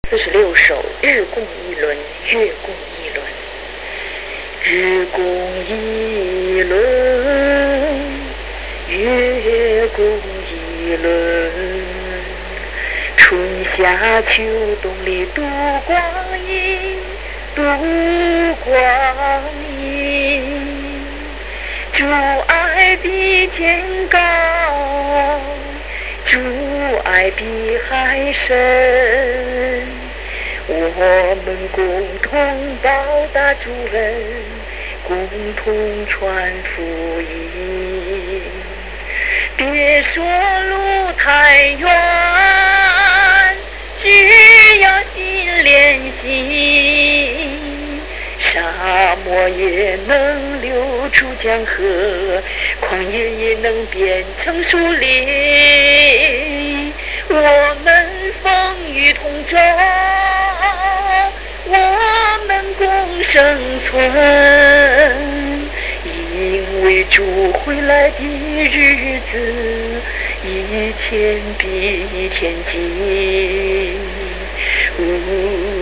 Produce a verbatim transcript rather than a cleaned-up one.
四十六首，日共一轮，月共一轮。日共一轮，月共一轮。春夏秋冬里度光阴，度光阴。主爱比天高，主爱比海深，我们共同报答主恩，共同传福音。别说路太远，只要心连心，沙漠也能流出江河，旷野也能变成树林。我们风雨同舟，我们共生存，因为主回来的日子一天比一天近。